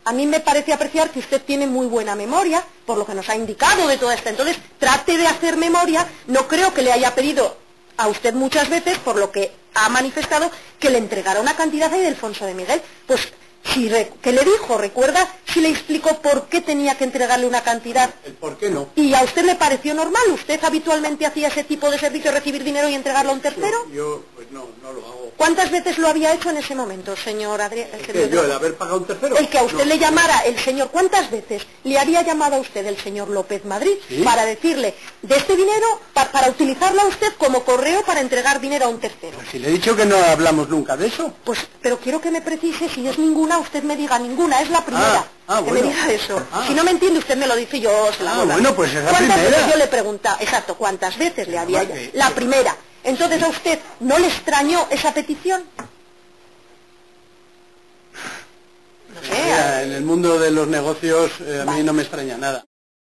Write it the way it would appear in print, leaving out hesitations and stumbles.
a mí me parece apreciar que usted tiene muy buena memoria, por lo que nos ha indicado de toda esta. Entonces, trate de hacer memoria. No creo que le haya pedido a usted muchas veces, por lo que ha manifestado, que le entregara una cantidad a Ildefonso de Miguel. Pues, ¿qué le dijo? ¿Recuerda si le explicó por qué tenía que entregarle una cantidad? El por qué no. ¿Y a usted le pareció normal? ¿Usted habitualmente hacía ese tipo de servicio, recibir dinero y entregarlo a un tercero? Yo pues no lo hago. ¿Cuántas veces lo había hecho en ese momento, señor Adrián? ¿Yo, el haber pagado a un tercero? El que a usted le llamara el señor, ¿cuántas veces le había llamado a usted el señor López Madrid para decirle de este dinero, para utilizarlo a usted como correo para entregar dinero a un tercero? Pues si le he dicho que no hablamos nunca de eso. Pues, pero quiero que me precise, si es ninguna, usted me diga ninguna, es la primera. Que bueno. me diga eso. Si no me entiende, usted me lo dice y yo se la hago. Bueno, pues es la ¿Cuántas primera? veces yo le preguntaba, exacto, cuántas veces le había... La primera. Entonces, ¿a usted no le extrañó esa petición? No sé. En el mundo de los negocios a mí no me extraña nada.